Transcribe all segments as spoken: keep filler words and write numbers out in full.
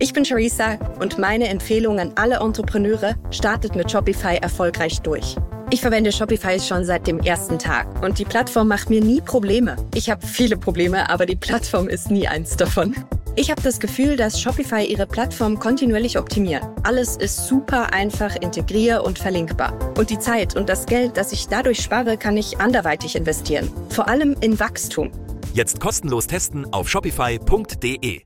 Ich bin Charissa und meine Empfehlung an alle Entrepreneure: startet mit Shopify erfolgreich durch. Ich verwende Shopify schon seit dem ersten Tag und die Plattform macht mir nie Probleme. Ich habe viele Probleme, aber die Plattform ist nie eins davon. Ich habe das Gefühl, dass Shopify ihre Plattform kontinuierlich optimiert. Alles ist super einfach integrier- und verlinkbar. Und die Zeit und das Geld, das ich dadurch spare, kann ich anderweitig investieren. Vor allem in Wachstum. Jetzt kostenlos testen auf shopify punkt de.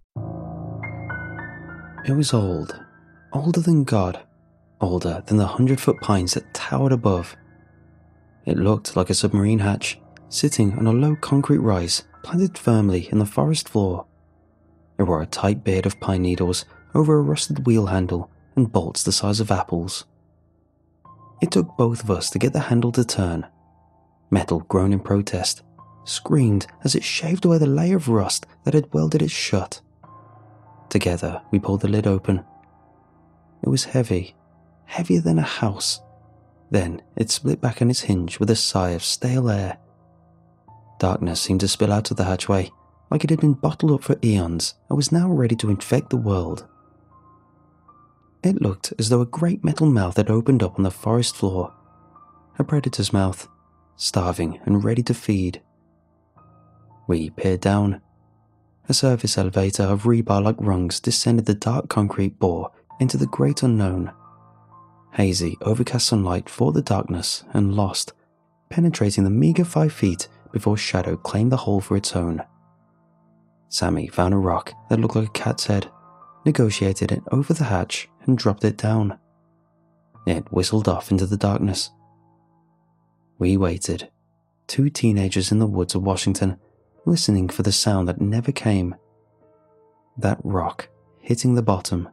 It was old, older than God, older than the hundred-foot pines that towered above. It looked like a submarine hatch, sitting on a low concrete rise planted firmly in the forest floor. It wore a tight beard of pine needles over a rusted wheel handle and bolts the size of apples. It took both of us to get the handle to turn. Metal groaned in protest, screamed as it shaved away the layer of rust that had welded it shut. Together, we pulled the lid open. It was heavy, heavier than a house. Then it split back on its hinge with a sigh of stale air. Darkness seemed to spill out of the hatchway, like it had been bottled up for eons and was now ready to infect the world. It looked as though a great metal mouth had opened up on the forest floor. A predator's mouth, starving and ready to feed. We peered down. A surface elevator of rebar-like rungs descended the dark concrete bore into the great unknown. Hazy, overcast sunlight fought the darkness and lost, penetrating the meager five feet before shadow claimed the hole for its own. Sammy found a rock that looked like a cat's head, negotiated it over the hatch and dropped it down. It whistled off into the darkness. We waited, two teenagers in the woods of Washington, listening for the sound that never came. That rock hitting the bottom.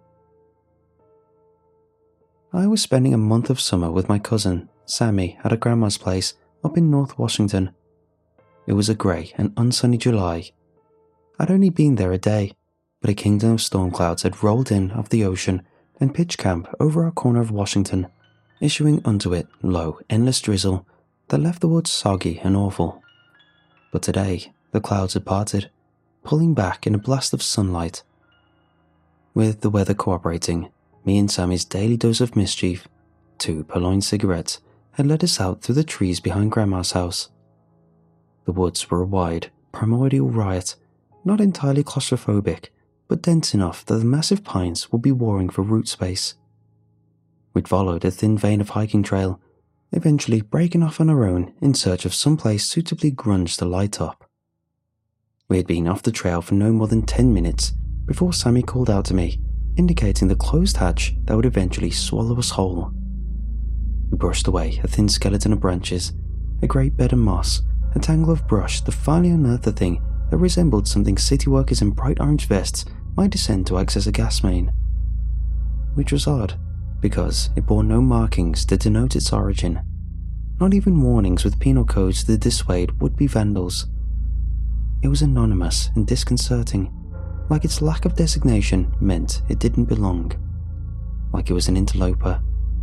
I was spending a month of summer with my cousin, Sammy, at a grandma's place up in North Washington. It was a grey and unsunny July. I'd only been there a day, but a kingdom of storm clouds had rolled in off the ocean and pitched camp over our corner of Washington, issuing unto it low, endless drizzle that left the woods soggy and awful. But today, the clouds had parted, pulling back in a blast of sunlight. With the weather cooperating, me and Sammy's daily dose of mischief, two purloined cigarettes, had led us out through the trees behind Grandma's house. The woods were a wide, primordial riot, not entirely claustrophobic, but dense enough that the massive pines would be warring for root space. We'd followed a thin vein of hiking trail, eventually breaking off on our own in search of some place suitably grunge to light up. We had been off the trail for no more than ten minutes before Sammy called out to me, indicating the closed hatch that would eventually swallow us whole. We brushed away a thin skeleton of branches, a great bed of moss, a tangle of brush that finally unearthed a thing that resembled something city workers in bright orange vests might descend to access a gas main. Which was odd, because it bore no markings to denote its origin, not even warnings with penal codes to dissuade would-be vandals. It was anonymous and disconcerting, like its lack of designation meant it didn't belong, like it was an interloper.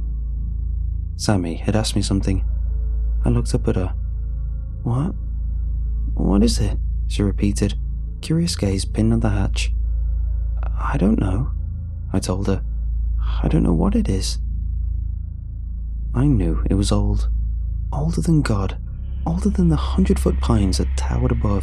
Sammy had asked me something. I looked up at her. "What? What is it?" she repeated, curious gaze pinned on the hatch. "I don't know," I told her. "I don't know what it is." I knew it was old, older than God, older than the hundred-foot pines that towered above.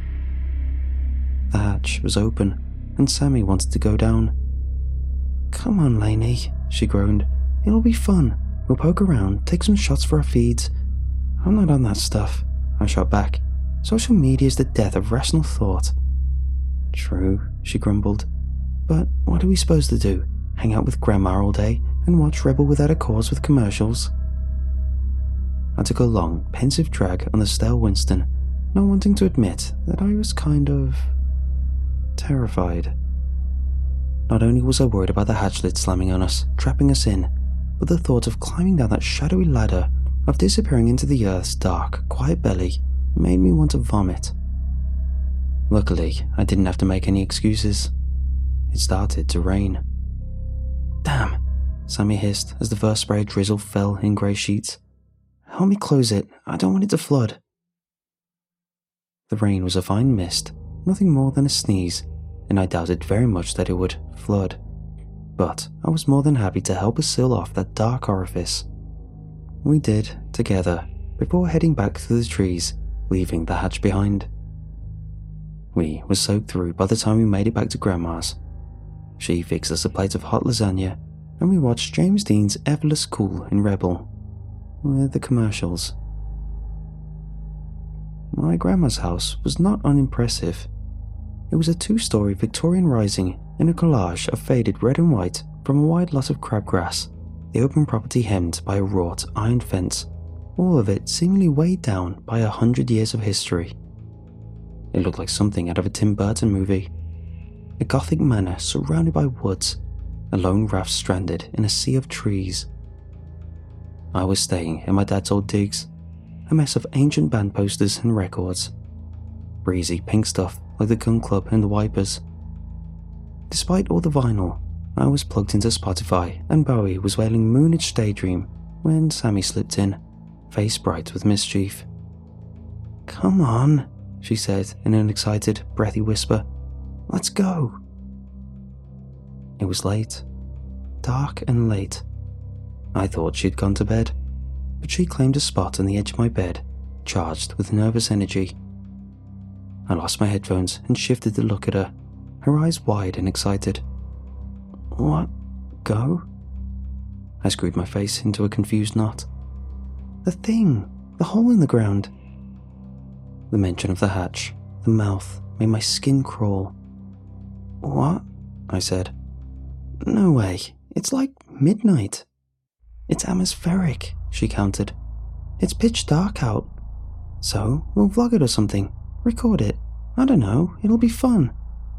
The hatch was open, and Sammy wanted to go down. "Come on, Lainey," she groaned. "It'll be fun. We'll poke around, take some shots for our feeds." "I'm not on that stuff," I shot back. "Social media is the death of rational thought." "True," she grumbled. "But what are we supposed to do? Hang out with Grandma all day and watch Rebel Without a Cause with commercials?" I took a long, pensive drag on the stale Winston, not wanting to admit that I was kind of terrified. Not only was I worried about the hatch lid slamming on us, trapping us in, but the thought of climbing down that shadowy ladder, of disappearing into the earth's dark, quiet belly, made me want to vomit. Luckily, I didn't have to make any excuses. It started to rain. "Damn," Sammy hissed as the first spray of drizzle fell in grey sheets. "Help me close it, I don't want it to flood." The rain was a fine mist, nothing more than a sneeze, and I doubted very much that it would flood, but I was more than happy to help her seal off that dark orifice. We did, together, before heading back through the trees, leaving the hatch behind. We were soaked through by the time we made it back to Grandma's. She fixed us a plate of hot lasagna, and we watched James Dean's Everless Cool in Rebel, with the commercials. My grandma's house was not unimpressive. It was a two-storey Victorian rising in a collage of faded red and white from a wide lot of crabgrass, the open property hemmed by a wrought iron fence, all of it seemingly weighed down by a hundred years of history. It looked like something out of a Tim Burton movie. A Gothic manor surrounded by woods, a lone raft stranded in a sea of trees. I was staying in my dad's old digs, a mess of ancient band posters and records. Breezy pink stuff like the Gun Club and the Wipers. Despite all the vinyl, I was plugged into Spotify and Bowie was wailing Moonage Daydream when Sammy slipped in, face bright with mischief. "Come on," she said in an excited, breathy whisper. "Let's go." It was late. Dark and late. I thought she'd gone to bed, but she claimed a spot on the edge of my bed, charged with nervous energy. I lost my headphones and shifted to look at her, her eyes wide and excited. "What? Go?" I screwed my face into a confused knot. "The thing, the hole in the ground." The mention of the hatch, the mouth, made my skin crawl. "What?" I said. "No way, it's like midnight." "It's atmospheric," she countered. "It's pitch dark out. So, we'll vlog it or something. Record it. I don't know, it'll be fun."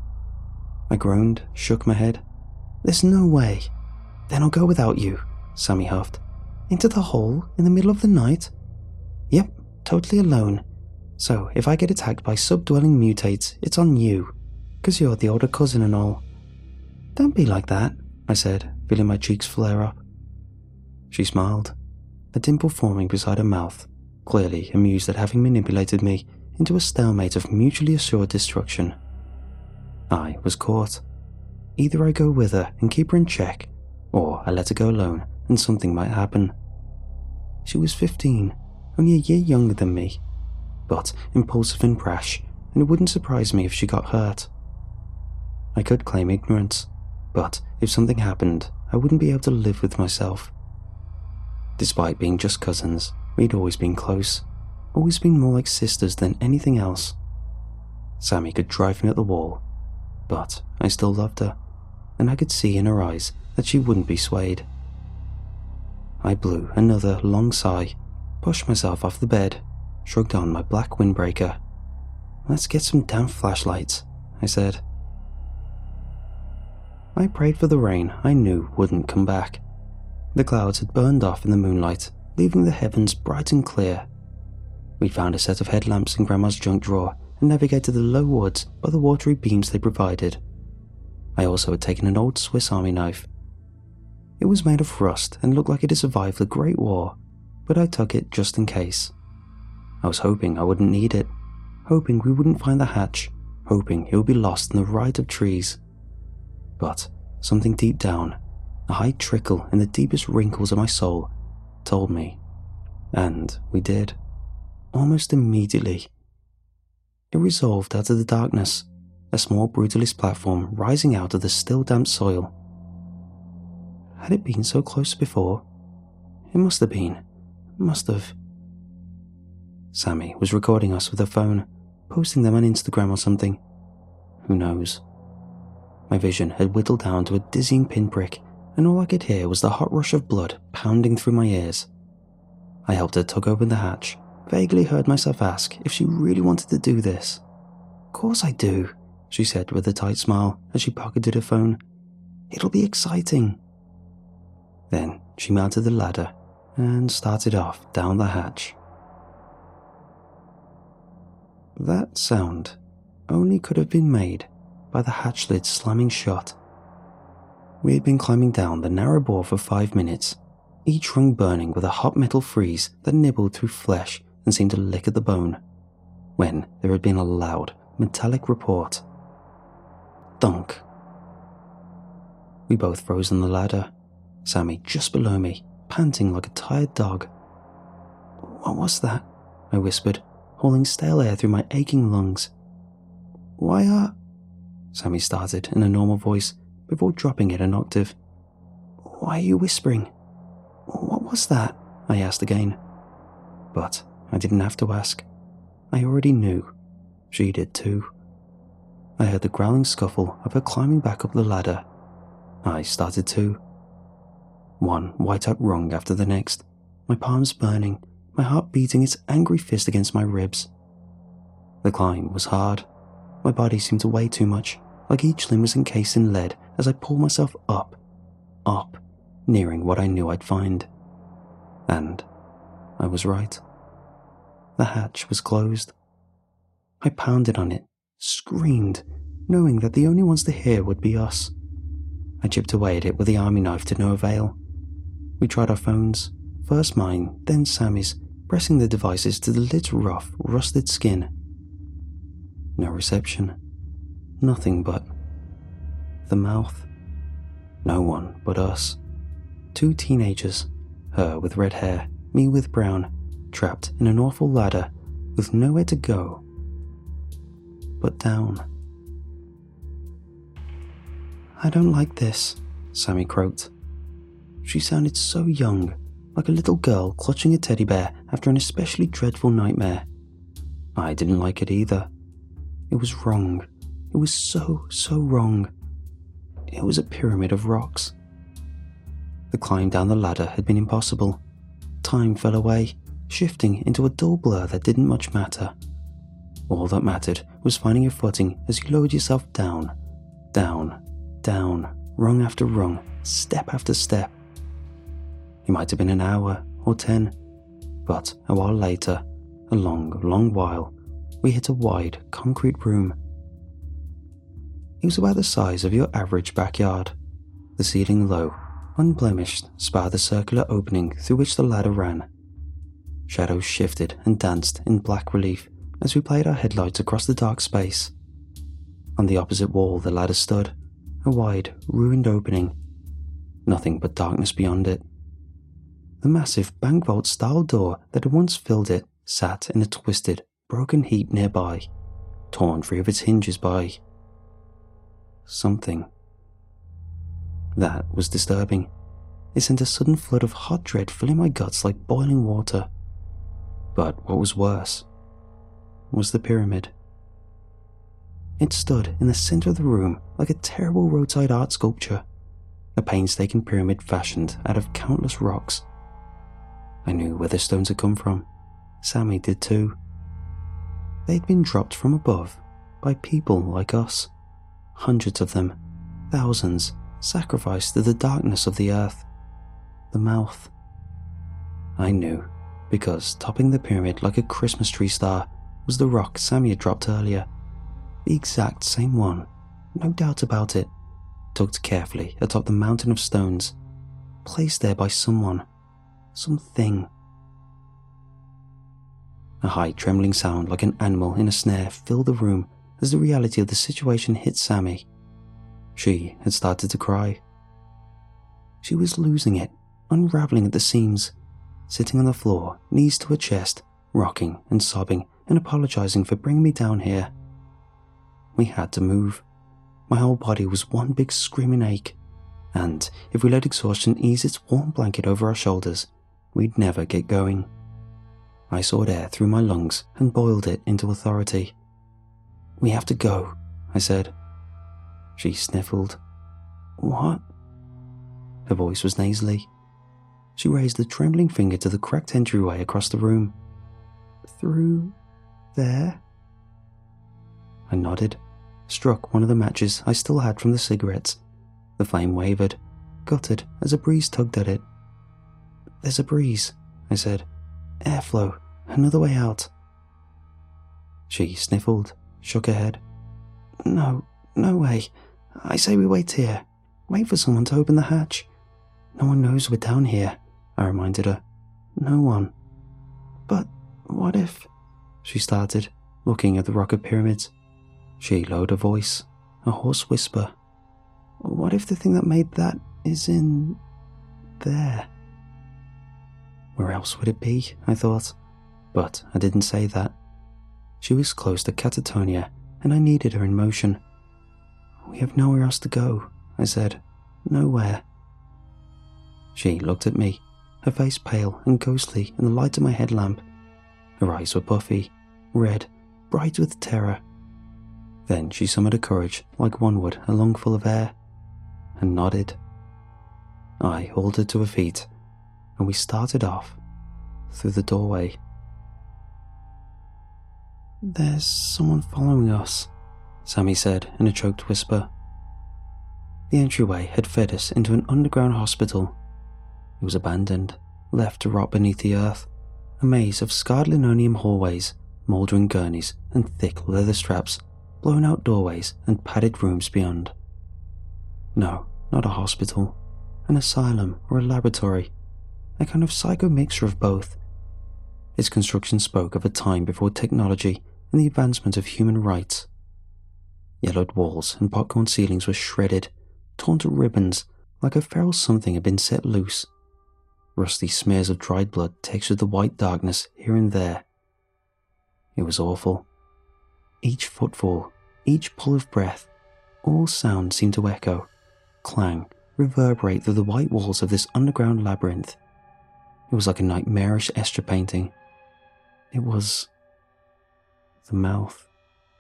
I groaned, shook my head. "There's no way." "Then I'll go without you," Sammy huffed. "Into the hole in the middle of the night?" "Yep, totally alone. So if I get attacked by subdwelling mutates, it's on you, 'cause you're the older cousin and all." "Don't be like that," I said, feeling my cheeks flare up. She smiled, a dimple forming beside her mouth, clearly amused at having manipulated me into a stalemate of mutually assured destruction. I was caught. Either I go with her and keep her in check, or I let her go alone and something might happen. She was fifteen, only a year younger than me, but impulsive and brash, and it wouldn't surprise me if she got hurt. I could claim ignorance, but if something happened, I wouldn't be able to live with myself. Despite being just cousins, we'd always been close, always been more like sisters than anything else. Sammy could drive me at the wall, but I still loved her, and I could see in her eyes that she wouldn't be swayed. I blew another long sigh, pushed myself off the bed, shrugged on my black windbreaker. "Let's get some damn flashlights," I said. I prayed for the rain I knew wouldn't come back. The clouds had burned off in the moonlight, leaving the heavens bright and clear. We found a set of headlamps in Grandma's junk drawer and navigated the low woods by the watery beams they provided. I also had taken an old Swiss Army knife. It was made of rust and looked like it had survived the Great War, but I took it just in case. I was hoping I wouldn't need it, hoping we wouldn't find the hatch, hoping it would be lost in the riot of trees. But something deep down, a high trickle in the deepest wrinkles of my soul, told me. And we did. Almost immediately. It resolved out of the darkness, a small brutalist platform rising out of the still damp soil. Had it been so close before? It must have been. Must have. Sammy was recording us with her phone, posting them on Instagram or something. Who knows? My vision had whittled down to a dizzying pinprick, and all I could hear was the hot rush of blood pounding through my ears. I helped her tug open the hatch, vaguely heard myself ask if she really wanted to do this. "Course I do," she said with a tight smile as she pocketed her phone. "It'll be exciting." Then she mounted the ladder and started off down the hatch. That sound only could have been made by the hatch lid slamming shut. We had been climbing down the narrow bore for five minutes, each rung burning with a hot metal freeze that nibbled through flesh and seemed to lick at the bone, when there had been a loud, metallic report. Thunk. We both froze on the ladder, Sammy just below me, panting like a tired dog. "What was that?" I whispered, hauling stale air through my aching lungs. "Why are—" Sammy started in a normal voice before dropping it an octave. "Why are you whispering? What was that?" I asked again. But I didn't have to ask. I already knew. She did too. I heard the growling scuffle of her climbing back up the ladder. I started too. One white-hot rung after the next, my palms burning, my heart beating its angry fist against my ribs. The climb was hard. My body seemed to weigh too much, like each limb was encased in lead as I pulled myself up, up, nearing what I knew I'd find. And I was right. The hatch was closed. I pounded on it, screamed, knowing that the only ones to hear would be us. I chipped away at it with the army knife to no avail. We tried our phones, first mine, then Sammy's, pressing the devices to the lid's rough, rusted skin. No reception. Nothing but the mouth. No one but us. Two teenagers, her with red hair, me with brown, trapped in an awful ladder with nowhere to go but down. "I don't like this," Sammy croaked. She sounded so young, like a little girl clutching a teddy bear after an especially dreadful nightmare. I didn't like it either. It was wrong. It was so, so wrong. It was a pyramid of rocks. The climb down the ladder had been impossible. Time fell away, shifting into a dull blur that didn't much matter. All that mattered was finding your footing as you lowered yourself down, down, down, rung after rung, step after step. It might have been an hour or ten, but a while later, a long, long while, we hit a wide, concrete room. It was about the size of your average backyard. The ceiling low, unblemished, sparred the circular opening through which the ladder ran. Shadows shifted and danced in black relief as we played our headlights across the dark space. On the opposite wall the ladder stood, a wide, ruined opening. Nothing but darkness beyond it. The massive bank vault-style door that had once filled it sat in a twisted, broken heap nearby, torn free of its hinges by something. That was disturbing. It sent a sudden flood of hot dread filling my guts like boiling water. But what was worse was the pyramid. It stood in the center of the room like a terrible roadside art sculpture, a painstaking pyramid fashioned out of countless rocks. I knew where the stones had come from. Sammy did too. They'd been dropped from above by people like us. Hundreds of them, thousands, sacrificed to the darkness of the earth. The mouth. I knew, because topping the pyramid like a Christmas tree star was the rock Sammy had dropped earlier. The exact same one, no doubt about it, tucked carefully atop the mountain of stones, placed there by someone, something. A high trembling sound like an animal in a snare filled the room as the reality of the situation hit Sammy. She had started to cry. She was losing it, unraveling at the seams, sitting on the floor, knees to her chest, rocking and sobbing and apologizing for bringing me down here. We had to move. My whole body was one big screaming ache, and if we let exhaustion ease its warm blanket over our shoulders, we'd never get going. I sought air through my lungs and boiled it into authority. "We have to go," I said. She sniffled. "What?" Her voice was nasally. She raised a trembling finger to the cracked entryway across the room. "Through there?" I nodded, struck one of the matches I still had from the cigarettes. The flame wavered, guttered as a breeze tugged at it. "There's a breeze," I said. "Airflow, another way out." She sniffled, shook her head. "No, no way. I say we wait here. Wait for someone to open the hatch. No one knows we're down here," I reminded her. "No one." "But what if—" she started, looking at the rock of pyramids. She lowered her voice, a hoarse whisper. what if the thing that made that is in there? Where else would it be, I thought, but I didn't say that. She was close to catatonia, and I needed her in motion. We have nowhere else to go, I said. Nowhere. She looked at me, her face pale and ghostly in the light of my headlamp. Her eyes were puffy, red, bright with terror. Then she summoned her courage like one would a lungful of air, and nodded. I hauled her to her feet, and we started off through the doorway. There's someone following us, Sammy said in a choked whisper. The entryway had fed us into an underground hospital. It was abandoned, left to rot beneath the earth, a maze of scarred linoleum hallways, mouldering gurneys and thick leather straps, blown out doorways and padded rooms beyond. No, not a hospital, an asylum or a laboratory, a kind of psycho mixture of both. Its construction spoke of a time before technology and the advancement of human rights. Yellowed walls and popcorn ceilings were shredded, torn to ribbons like a feral something had been set loose. Rusty smears of dried blood textured the white darkness here and there. It was awful. Each footfall, each pull of breath, all sound seemed to echo, clang, reverberate through the white walls of this underground labyrinth. It was like a nightmarish Escher painting. It was the mouth.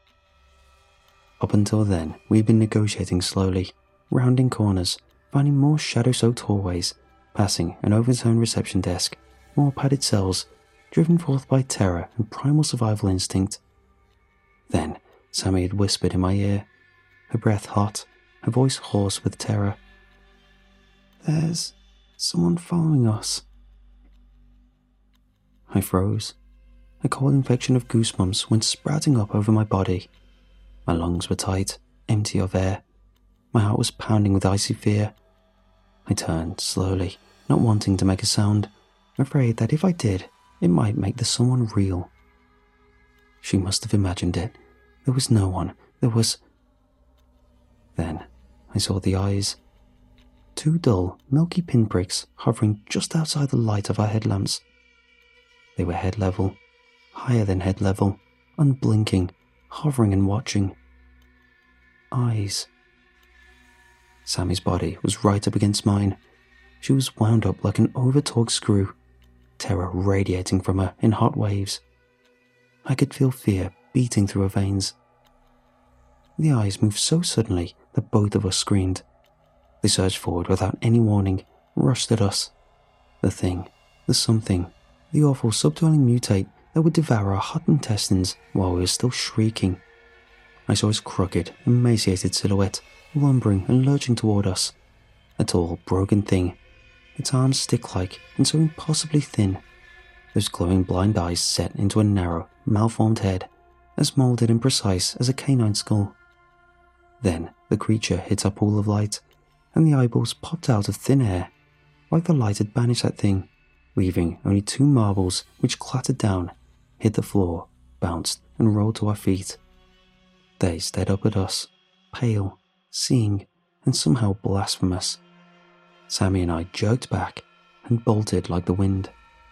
Up until then, we had been negotiating slowly, rounding corners, finding more shadow-soaked hallways, passing an overturned reception desk, more padded cells, driven forth by terror and primal survival instinct. Then, Sammy had whispered in my ear, her breath hot, her voice hoarse with terror. There's someone following us. I froze. A cold infection of goosebumps went sprouting up over my body. My lungs were tight, empty of air. My heart was pounding with icy fear. I turned slowly, not wanting to make a sound, afraid that if I did, it might make the someone real. She must have imagined it. There was no one. There was... Then I saw the eyes. Two dull, milky pinpricks hovering just outside the light of our headlamps. They were head level, higher than head level, unblinking, hovering and watching. Eyes. Sammy's body was right up against mine. She was wound up like an over-torqued screw, terror radiating from her in hot waves. I could feel fear beating through her veins. The eyes moved so suddenly that both of us screamed. They surged forward without any warning, rushed at us. The thing, the something, the awful subdwelling mutate that would devour our hot intestines while we were still shrieking. I saw its crooked, emaciated silhouette, lumbering and lurching toward us. A tall, broken thing, its arms stick-like and so impossibly thin, those glowing blind eyes set into a narrow, malformed head, as moulded and precise as a canine skull. Then the creature hit our pool of light, and the eyeballs popped out of thin air, like the light had banished that thing, leaving only two marbles which clattered down, hit the floor, bounced, and rolled to our feet. They stared up at us, pale, seeing, and somehow blasphemous. Sammy and I jerked back and bolted like the wind.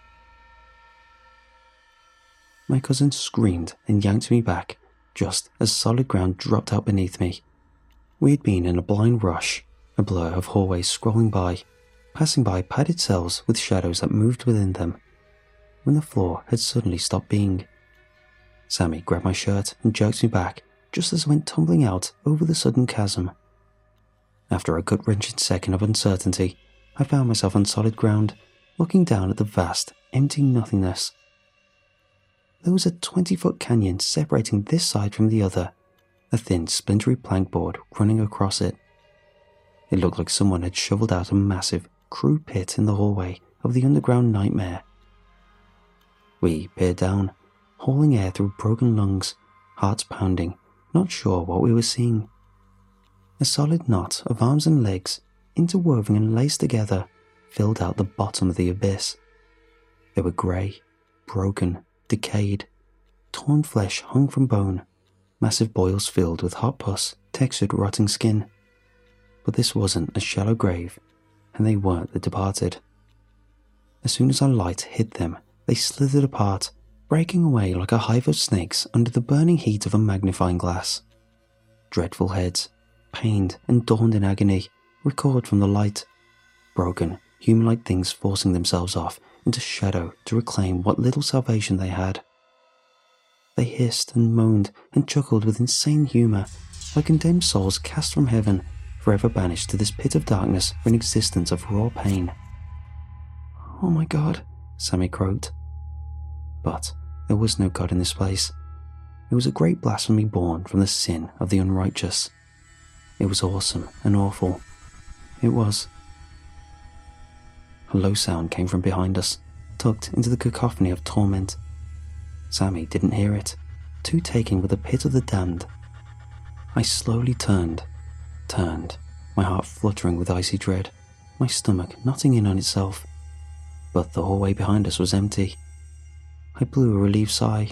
My cousin screamed and yanked me back just as solid ground dropped out beneath me. We had been in a blind rush, a blur of hallways scrolling by, passing by padded cells with shadows that moved within them, when the floor had suddenly stopped being. Sammy grabbed my shirt and jerked me back just as I went tumbling out over the sudden chasm. After a gut-wrenching second of uncertainty, I found myself on solid ground, looking down at the vast, empty nothingness. There was a twenty-foot canyon separating this side from the other, a thin, splintery plankboard running across it. It looked like someone had shoveled out a massive, crude pit in the hallway of the underground nightmare. We peered down, hauling air through broken lungs, hearts pounding, not sure what we were seeing. A solid knot of arms and legs, interwoven and laced together, filled out the bottom of the abyss. They were grey, broken, decayed. Torn flesh hung from bone, massive boils filled with hot pus textured rotting skin. But this wasn't a shallow grave, and they weren't the departed. As soon as our light hit them, they slithered apart, breaking away like a hive of snakes under the burning heat of a magnifying glass. Dreadful heads, pained and dawned in agony, recoiled from the light, broken, human-like things forcing themselves off into shadow to reclaim what little salvation they had. They hissed and moaned and chuckled with insane humour, like condemned souls cast from heaven, forever banished to this pit of darkness for an existence of raw pain. "Oh my God," Sammy croaked. But there was no God in this place. It was a great blasphemy born from the sin of the unrighteous. It was awesome and awful. It was. A low sound came from behind us, tucked into the cacophony of torment. Sammy didn't hear it, too taken with the pit of the damned. I slowly turned, turned, my heart fluttering with icy dread, my stomach knotting in on itself. But the hallway behind us was empty. I blew a relieved sigh.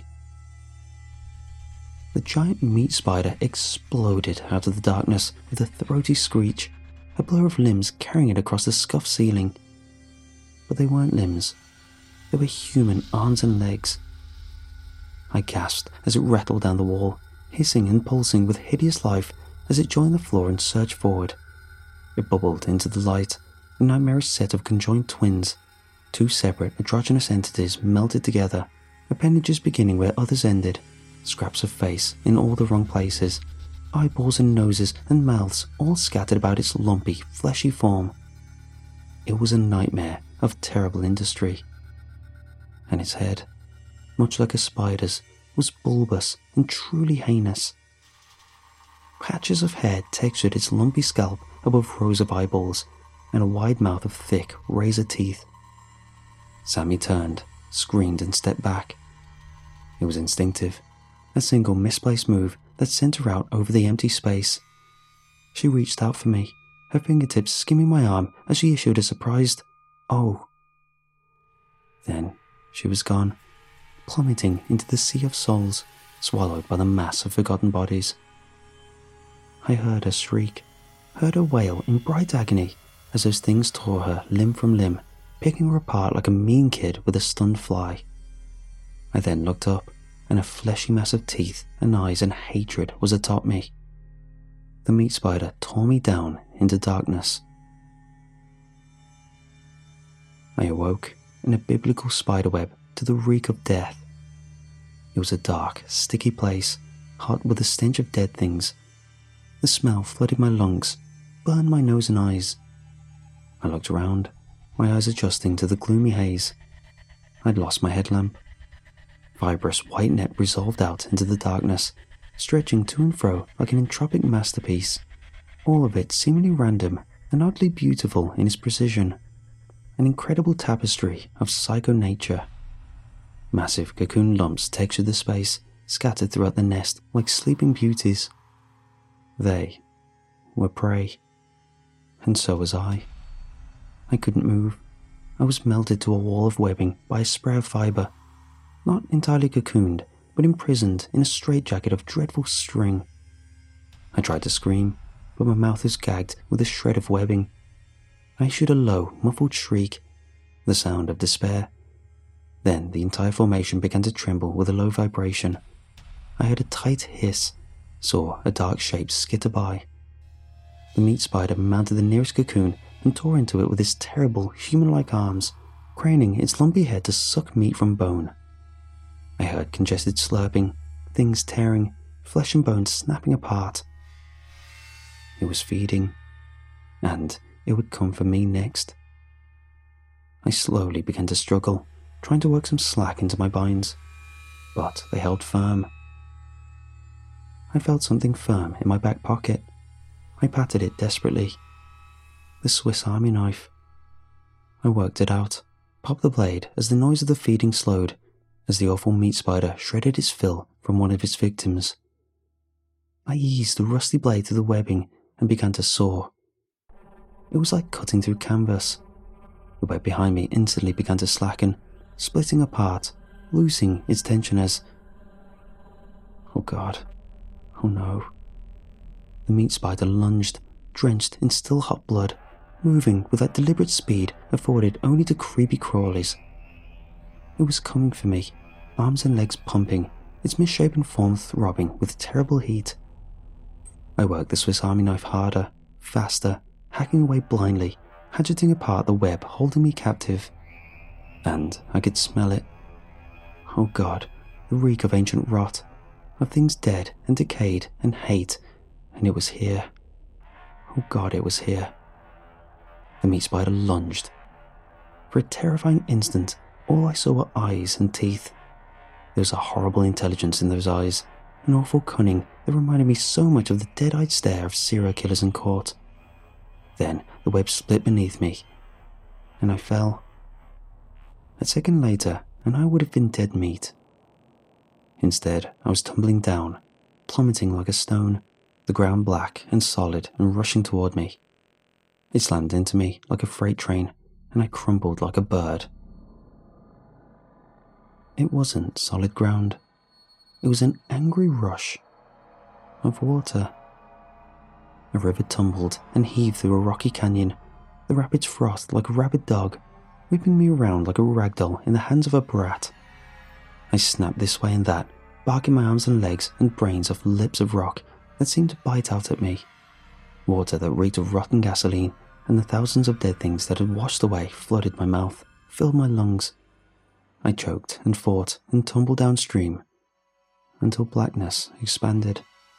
The giant meat spider exploded out of the darkness with a throaty screech, a blur of limbs carrying it across the scuffed ceiling. But they weren't limbs. They were human arms and legs. I gasped as it rattled down the wall, hissing and pulsing with hideous life as it joined the floor and surged forward. It bubbled into the light, a nightmarish set of conjoined twins, two separate androgynous entities melted together, appendages beginning where others ended, scraps of face in all the wrong places, eyeballs and noses and mouths all scattered about its lumpy, fleshy form. It was a nightmare of terrible industry. And its head, much like a spider's, was bulbous and truly heinous. Patches of hair textured its lumpy scalp above rows of eyeballs and a wide mouth of thick, razor teeth. Sammy turned, screamed and stepped back. It was instinctive, a single misplaced move that sent her out over the empty space. She reached out for me, her fingertips skimming my arm as she issued a surprised, "Oh." Then she was gone, plummeting into the sea of souls, swallowed by the mass of forgotten bodies. I heard her shriek, heard her wail in bright agony as those things tore her limb from limb, picking her apart like a mean kid with a stunned fly. I then looked up, and a fleshy mass of teeth and eyes and hatred was atop me. The meat spider tore me down into darkness. I awoke in a biblical spiderweb to the reek of death. It was a dark, sticky place, hot with the stench of dead things. The smell flooded my lungs, burned my nose and eyes. I looked around, my eyes adjusting to the gloomy haze. I'd lost my headlamp. Fibrous white net resolved out into the darkness, stretching to and fro like an entropic masterpiece, all of it seemingly random and oddly beautiful in its precision, an incredible tapestry of psycho nature. Massive cocoon lumps textured the space, scattered throughout the nest like sleeping beauties. They were prey, and so was I. I couldn't move. I was melted to a wall of webbing by a spray of fibre, not entirely cocooned, but imprisoned in a straitjacket of dreadful string. I tried to scream, but my mouth was gagged with a shred of webbing. I issued a low, muffled shriek, the sound of despair. Then the entire formation began to tremble with a low vibration. I heard a tight hiss, saw a dark shape skitter by. The meat spider mounted the nearest cocoon and tore into it with its terrible, human-like arms, craning its lumpy head to suck meat from bone. I heard congested slurping, things tearing, flesh and bone snapping apart. It was feeding, and it would come for me next. I slowly began to struggle, trying to work some slack into my binds, but they held firm. I felt something firm in my back pocket. I patted it desperately. The Swiss Army knife. I worked it out, popped the blade as the noise of the feeding slowed, as the awful meat spider shredded its fill from one of its victims. I eased the rusty blade through the webbing and began to saw. It was like cutting through canvas. The web behind me instantly began to slacken, splitting apart, losing its tension as... Oh God. Oh no. The meat spider lunged, drenched in still hot blood, moving with that deliberate speed afforded only to creepy crawlies. It was coming for me, arms and legs pumping, its misshapen form throbbing with terrible heat. I worked the Swiss Army knife harder, faster, hacking away blindly, hatcheting apart the web holding me captive. And I could smell it. Oh God, the reek of ancient rot, of things dead and decayed and hate, and it was here. Oh God, it was here. The meat spider lunged. For a terrifying instant, all I saw were eyes and teeth. There was a horrible intelligence in those eyes, an awful cunning that reminded me so much of the dead-eyed stare of serial killers in court. Then the web split beneath me, and I fell. A second later, and I would have been dead meat. Instead, I was tumbling down, plummeting like a stone, the ground black and solid and rushing toward me. It slammed into me like a freight train, and I crumpled like a bird. It wasn't solid ground. It was an angry rush of water. A river tumbled and heaved through a rocky canyon, the rapids frothed like a rabid dog, whipping me around like a ragdoll in the hands of a brat. I snapped this way and that, barking my arms and legs and brains off lips of rock that seemed to bite out at me. Water that reeked of rotten gasoline, and the thousands of dead things that had washed away flooded my mouth, filled my lungs. I choked and fought and tumbled downstream until blackness expanded.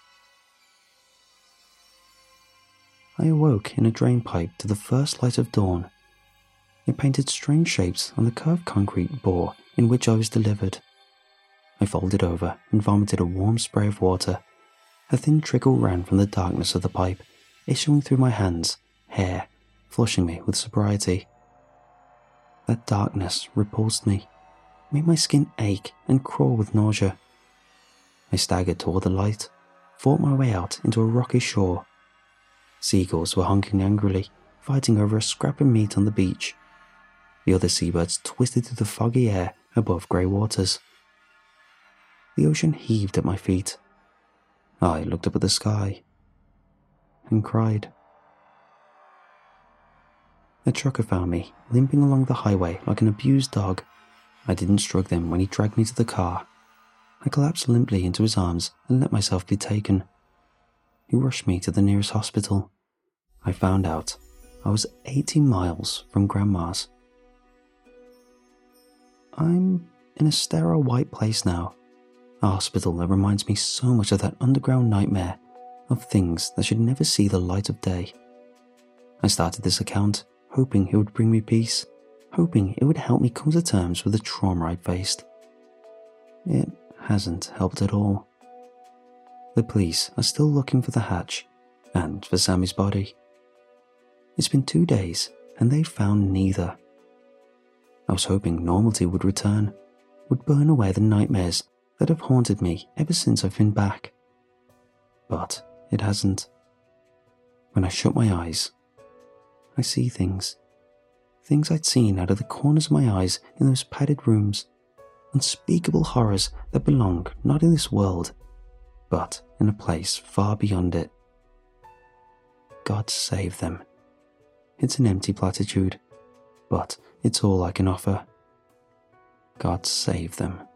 I awoke in a drain pipe to the first light of dawn. It painted strange shapes on the curved concrete bore in which I was delivered. I folded over and vomited a warm spray of water. A thin trickle ran from the darkness of the pipe, issuing through my hands, hair, flushing me with sobriety. That darkness repulsed me, made my skin ache and crawl with nausea. I staggered toward the light, fought my way out into a rocky shore. Seagulls were honking angrily, fighting over a scrap of meat on the beach. The other seabirds twisted through the foggy air above grey waters. The ocean heaved at my feet. I looked up at the sky and cried. A trucker found me, limping along the highway like an abused dog. I didn't shrug them when he dragged me to the car. I collapsed limply into his arms and let myself be taken. He rushed me to the nearest hospital. I found out I was eighty miles from Grandma's. I'm in a sterile white place now, a hospital that reminds me so much of that underground nightmare of things that should never see the light of day. I started this account hoping it would bring me peace, hoping it would help me come to terms with the trauma I'd faced. It hasn't helped at all. The police are still looking for the hatch and for Sammy's body. It's been two days and they've found neither. I was hoping normality would return, would burn away the nightmares that have haunted me ever since I've been back. But it hasn't. When I shut my eyes, I see things. Things I'd seen out of the corners of my eyes in those padded rooms. Unspeakable horrors that belong not in this world, but in a place far beyond it. God save them. It's an empty platitude, but it's all I can offer. God save them.